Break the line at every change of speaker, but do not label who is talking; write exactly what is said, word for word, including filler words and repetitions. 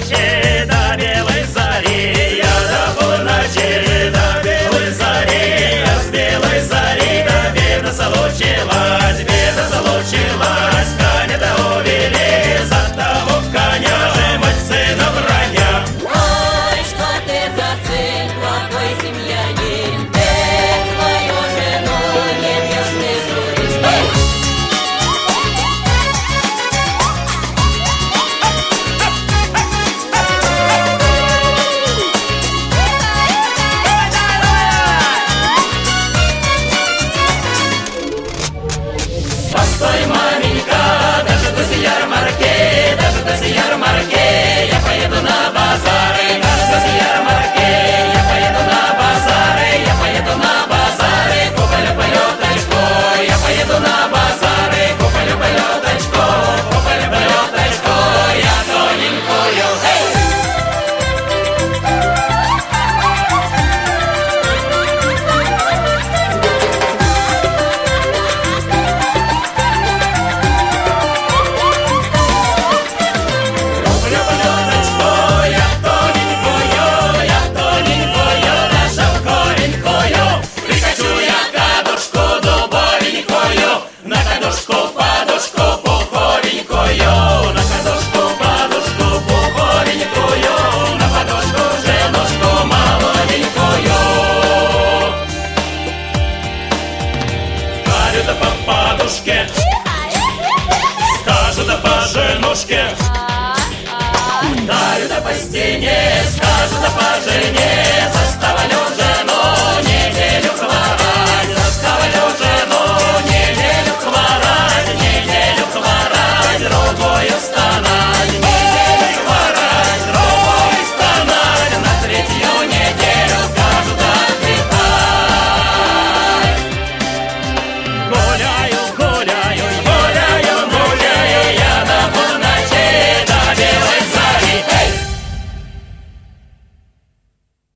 полночи до белой зари, я до полночи до белой зари, а с белой зари до беда случилась, беда случилась, коня-то увели, за того коня же мать сына броня.
Ой, что ты за сын, плохой семьянин, ты свою жену не бьешь, не журишь.
Постой, маменька, дождусь ярмарки, дождусь ярмарки, я поеду на базары, дождусь ярмарки, я поеду на базары, я поеду на базары, куплю полеточку, я поеду на базары, куплю полеточку, куплю полеточку, я тоненькую. Куплю полеточку, я тоненькую, я тоненькую, даже коренькую. Прикачу я кадушку дубовенькую, на кадушку подушку пуховенькую, на кадушку подушку пуховенькую, на подушку женушку молоденькую. Вдарю да по подушке, скажу да по женушке, вдарю да по стене, скажу да по жене, заставлю